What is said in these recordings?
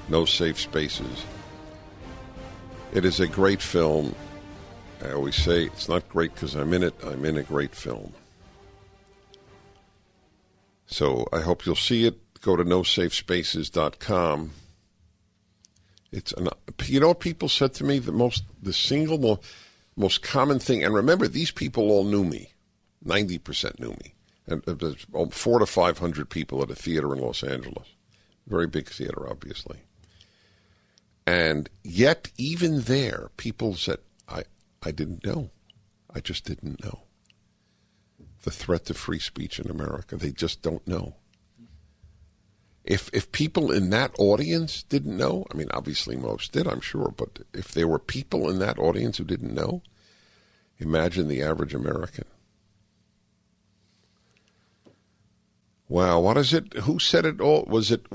No Safe Spaces. It is a great film. I always say it's not great because I'm in it. I'm in a great film. So I hope you'll see it. Go to nosafespaces.com. You know what people said to me? The single most common thing, and remember, these people all knew me. 90% knew me. And there's 400 to 500 people at a theater in Los Angeles. Very big theater, obviously. And yet, even there, people said, I didn't know. I just didn't know. The threat to free speech in America. They just don't know. If people in that audience didn't know, I mean, obviously most did, I'm sure, but if there were people in that audience who didn't know, imagine the average American. Wow, what is it? Who said it all? Was it,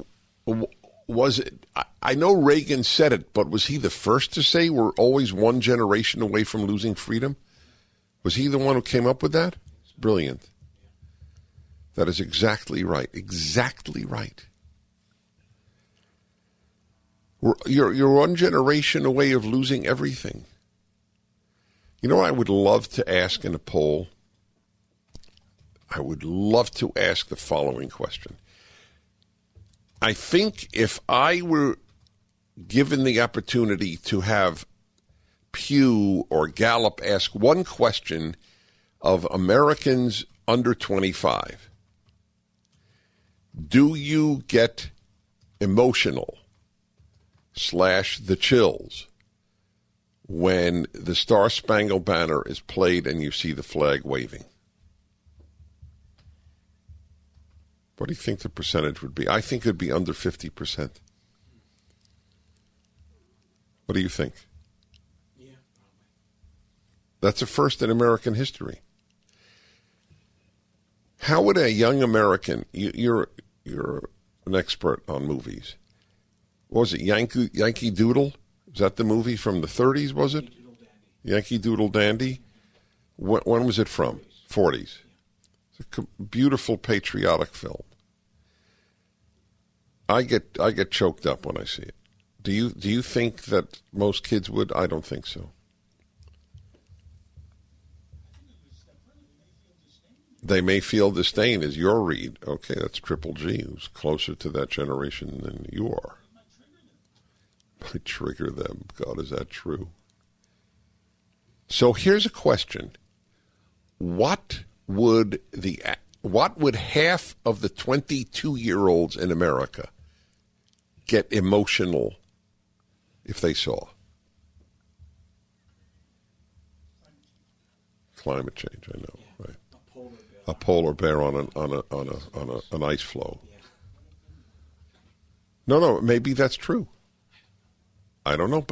I know Reagan said it, but was he the first to say we're always one generation away from losing freedom? Was he the one who came up with that? Brilliant. That is exactly right. Exactly right. You're one generation away of losing everything. You know what I would love to ask in a poll? I would love to ask the following question. I think if I were given the opportunity to have Pew or Gallup ask one question of Americans under 25, do you get emotional / the chills when the Star Spangled Banner is played and you see the flag waving? What do you think the percentage would be? I think it would be under 50%. What do you think? Yeah, probably. That's a first in American history. How would a young American, you're an expert on movies. What was it, Yankee Doodle? Is that the movie from the 30s, was it? Yankee Doodle Dandy? When was it from? 40s. It's a beautiful patriotic film. I get choked up when I see it. Do you think that most kids would? I don't think so. They may feel disdain is your read. Okay, that's Triple G, who's closer to that generation than you are. Might trigger them. God, is that true? So here's a question. What would half of the 22-year-olds in America get emotional if they saw? Climate change, I know, right? A polar bear on an ice floe. No, maybe that's true. I don't know, but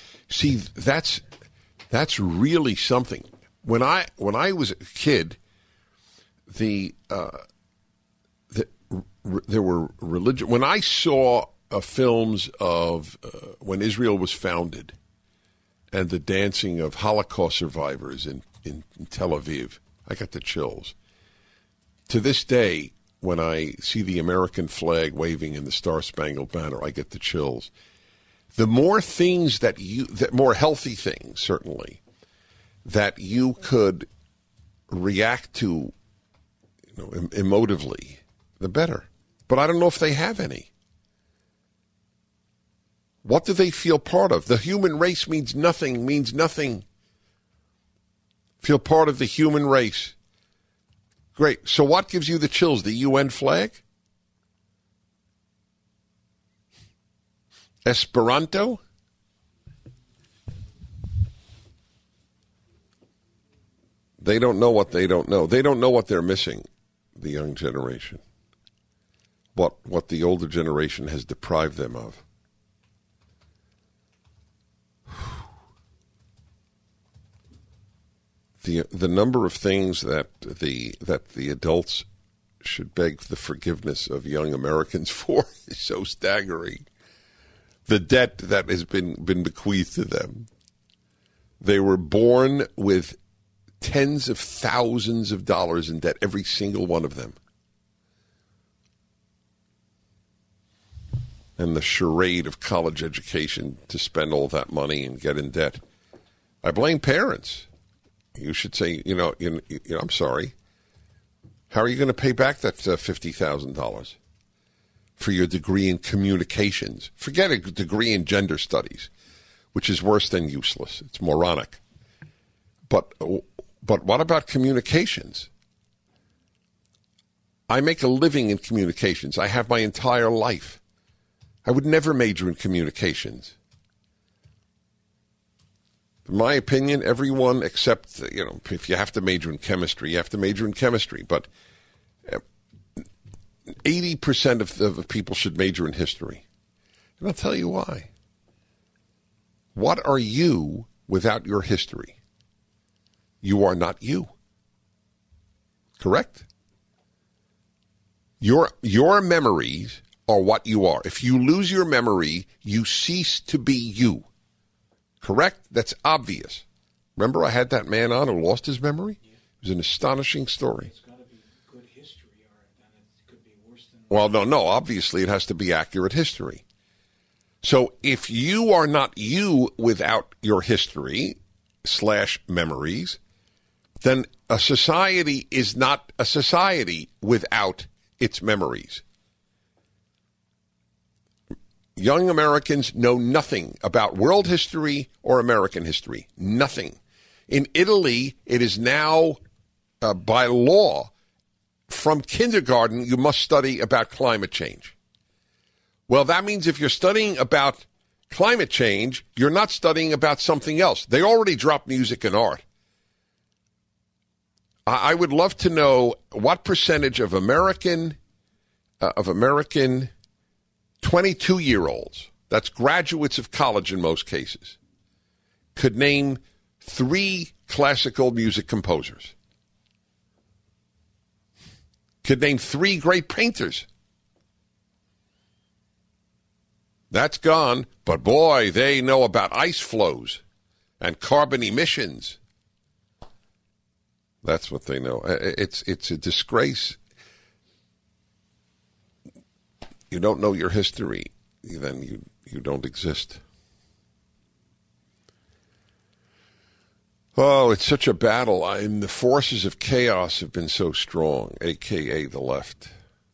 that's really something. When I was a kid, there were religion. When I saw films of when Israel was founded and the dancing of Holocaust survivors in Tel Aviv, I got the chills. To this day, when I see the American flag waving in the Star Spangled Banner, I get the chills. The more things that more healthy things, certainly, that you could react to, emotively, the better. But I don't know if they have any. What do they feel part of? The human race means nothing. Feel part of the human race. Great. So what gives you the chills? The UN flag? Esperanto? They don't know what they don't know. They don't know what they're missing, the young generation. What the older generation has deprived them of. The number of things that the adults should beg the forgiveness of young Americans for is so staggering. The debt that has been bequeathed to them. They were born with tens of thousands of dollars in debt, every single one of them. and the charade of college education to spend all that money and get in debt. I blame parents. You should say, I'm sorry. How are you going to pay back that $50,000 for your degree in communications? Forget a degree in gender studies, which is worse than useless. It's moronic. But what about communications? I make a living in communications. I have my entire life. I would never major in communications. In my opinion, everyone except, if you have to major in chemistry, you have to major in chemistry. But 80% of people should major in history. And I'll tell you why. What are you without your history? You are not you. Correct? Your memories are what you are. If you lose your memory, you cease to be you. Correct? That's obvious. Remember I had that man on who lost his memory? It was an astonishing story. It's got to be good history, or then it could be worse than... Well, no. Obviously, it has to be accurate history. So if you are not you without your history / memories, then a society is not a society without its memories. Young Americans know nothing about world history or American history. Nothing. In Italy, it is now, by law, from kindergarten, you must study about climate change. Well, that means if you're studying about climate change, you're not studying about something else. They already dropped music and art. I would love to know what percentage of American 22-year-olds, that's graduates of college in most cases, could name 3 classical music composers. Could name 3 great painters. That's gone, but boy, they know about ice flows and carbon emissions. That's what they know. It's a disgrace. You don't know your history, then you don't exist. Oh, it's such a battle. The forces of chaos have been so strong, a.k.a. the left.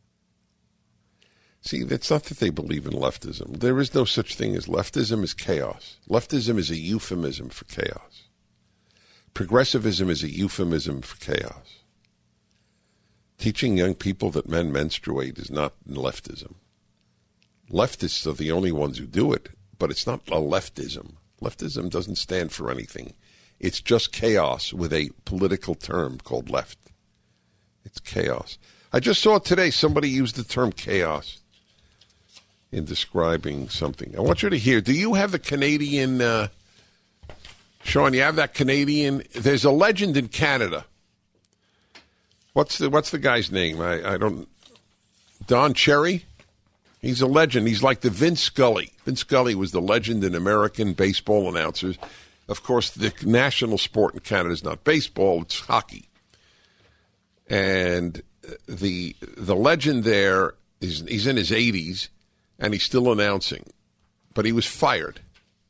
See, it's not that they believe in leftism. There is no such thing as leftism is chaos. Leftism is a euphemism for chaos. Progressivism is a euphemism for chaos. Teaching young people that men menstruate is not leftism. Leftists are the only ones who do it, but it's not a leftism. Leftism doesn't stand for anything. It's just chaos with a political term called left. It's chaos. I just saw today somebody use the term chaos in describing something. I want you to hear. Do you have the Canadian... Sean, you have that Canadian... There's a legend in Canada. What's the guy's name? I don't... Don Cherry? He's a legend. He's like the Vince Scully. Vince Scully was the legend in American baseball announcers. Of course, the national sport in Canada is not baseball, it's hockey. And the legend there is he's in his 80s, and he's still announcing. But he was fired.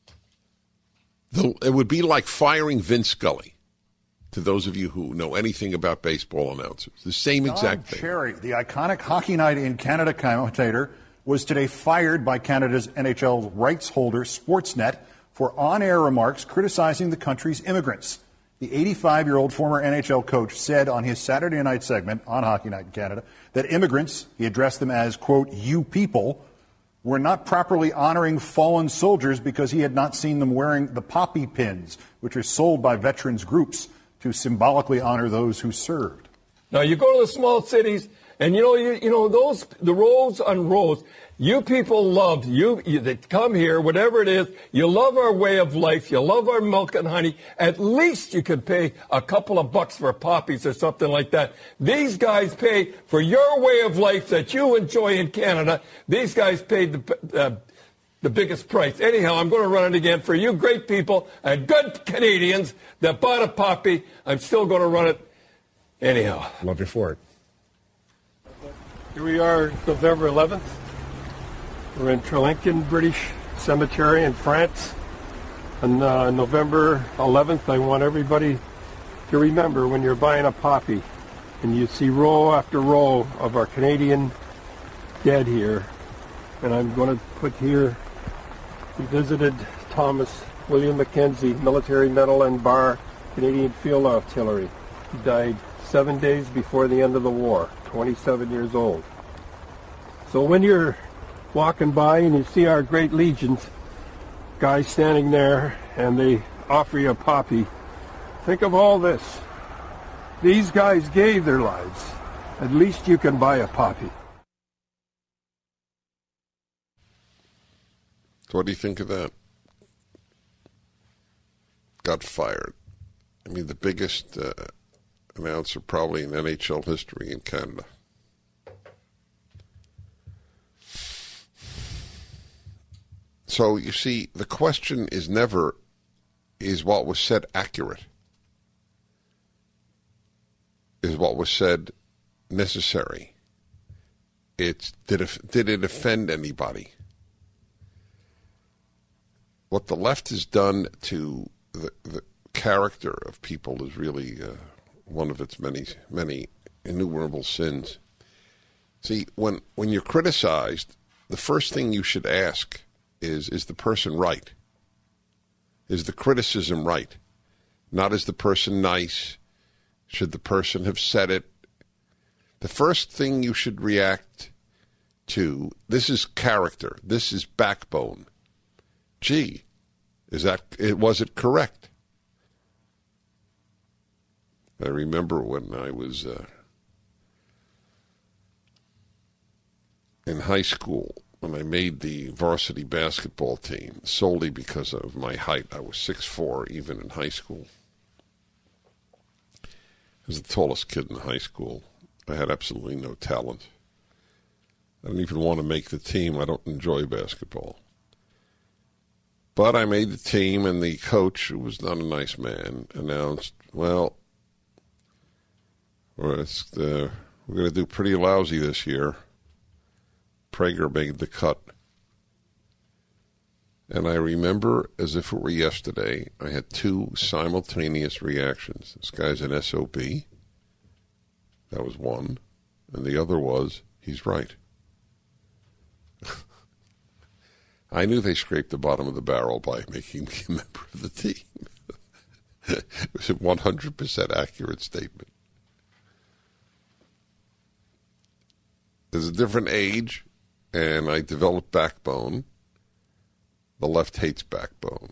It would be like firing Vince Scully, to those of you who know anything about baseball announcers. The same exact thing. Don Cherry, the iconic Hockey Night in Canada commentator, was today fired by Canada's NHL rights holder, Sportsnet, for on-air remarks criticizing the country's immigrants. The 85-year-old former NHL coach said on his Saturday night segment on Hockey Night in Canada that immigrants, he addressed them as, quote, you people, were not properly honoring fallen soldiers because he had not seen them wearing the poppy pins, which are sold by veterans groups to symbolically honor those who served. Now, you go to the small cities, and the rows on rows, you people love, you that come here, whatever it is, you love our way of life, you love our milk and honey. At least you could pay a couple of bucks for poppies or something like that. These guys pay for your way of life that you enjoy in Canada. These guys paid the biggest price. Anyhow, I'm going to run it again for you great people and good Canadians that bought a poppy. I'm still going to run it anyhow. Love you for it. Here we are, November 11th. We're in Trelinkin British Cemetery in France. On November 11th, I want everybody to remember when you're buying a poppy and you see row after row of our Canadian dead here. And I'm going to put here, we visited Thomas William Mackenzie, Military Medal and Bar, Canadian Field Artillery. He died 7 days before the end of the war, 27 years old. So when you're walking by and you see our great legions, guys standing there, and they offer you a poppy, think of all this. These guys gave their lives. At least you can buy a poppy. So what do you think of that? Got fired. I mean, the biggest announcer probably in NHL history in Canada. So you see, the question is never, is what was said accurate? Is what was said necessary? It's did it offend anybody? What the left has done to the character of people is really one of its many innumerable sins. See, when you're criticized, the first thing you should ask is the person right? Is the criticism right? Not is the person nice? Should the person have said it? The first thing you should react to, this is character, this is backbone. Gee, was it correct? I remember when I was in high school, when I made the varsity basketball team, solely because of my height. I was 6'4", even in high school. I was the tallest kid in high school. I had absolutely no talent. I don't even want to make the team. I don't enjoy basketball. But I made the team, and the coach, who was not a nice man, announced, well, we're going to do pretty lousy this year. Prager made the cut. And I remember, as if it were yesterday, I had two simultaneous reactions. This guy's an SOB. That was one. And the other was, he's right. I knew they scraped the bottom of the barrel by making me a member of the team. It was a 100% accurate statement. There's a different age, and I developed backbone. The left hates backbone.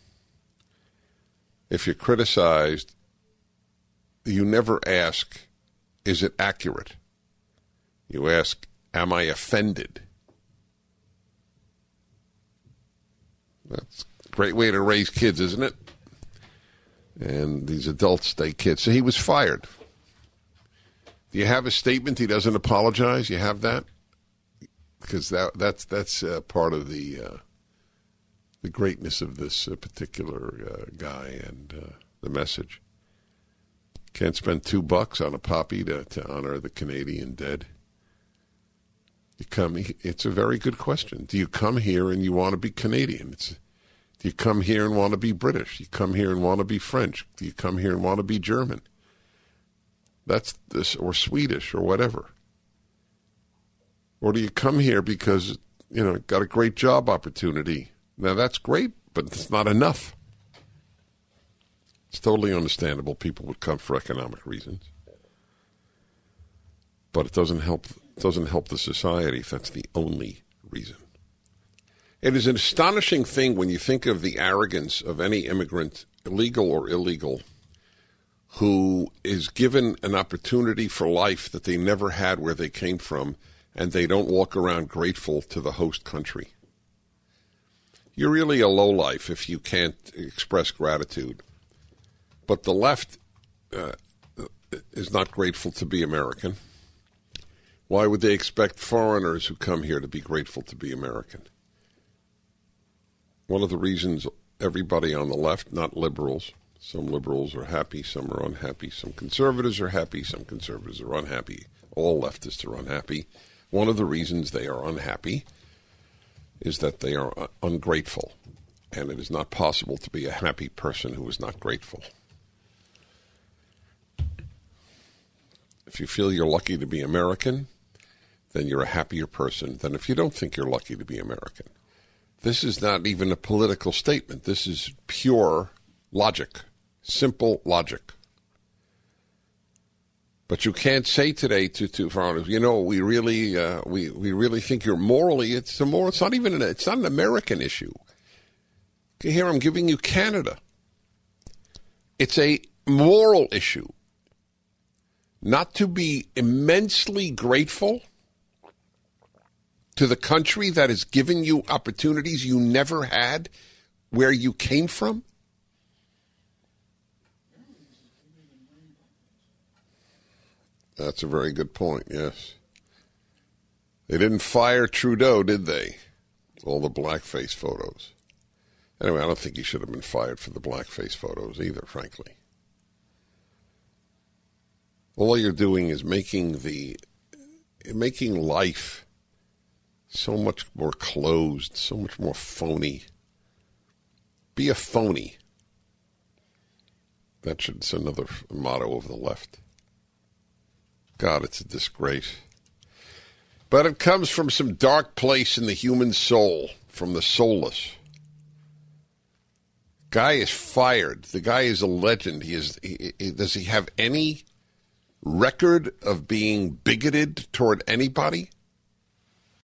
If you're criticized, you never ask, is it accurate? You ask, am I offended? That's a great way to raise kids, isn't it? And these adults stay kids. So he was fired. Do you have a statement? He doesn't apologize? You have that? Because that's part of the greatness of this particular guy and the message. Can't spend $2 on a poppy to honor the Canadian dead. It's a very good question. Do you come here and you want to be Canadian? Do you come here and want to be British? Do you come here and want to be French? Do you come here and want to be German? That's this, or Swedish, or whatever. Or do you come here because, got a great job opportunity? Now, that's great, but it's not enough. It's totally understandable. People would come for economic reasons. But it doesn't help the society if that's the only reason. It is an astonishing thing when you think of the arrogance of any immigrant, legal or illegal, who is given an opportunity for life that they never had where they came from, and they don't walk around grateful to the host country. You're really a lowlife if you can't express gratitude. But the left is not grateful to be American. Why would they expect foreigners who come here to be grateful to be American? One of the reasons everybody on the left, not liberals, some liberals are happy, some are unhappy, some conservatives are happy, some conservatives are unhappy, all leftists are unhappy. One of the reasons they are unhappy is that they are ungrateful. And it is not possible to be a happy person who is not grateful. If you feel you're lucky to be American, then you're a happier person than if you don't think you're lucky to be American. This is not even a political statement. This is pure logic, simple logic. But you can't say today to foreigners, you know, we really think you're morally. It's not an American issue. Here I'm giving you Canada. It's a moral issue. Not to be immensely grateful to the country that has given you opportunities you never had where you came from? That's a very good point, yes. They didn't fire Trudeau, did they? All the blackface photos. Anyway, I don't think he should have been fired for the blackface photos either, frankly. All you're doing is making life so much more closed, so much more phony. Be a phony. That's another motto of the left. God, it's a disgrace. But it comes from some dark place in the human soul, from the soulless. Guy is fired. The guy is a legend. Does he have any record of being bigoted toward anybody?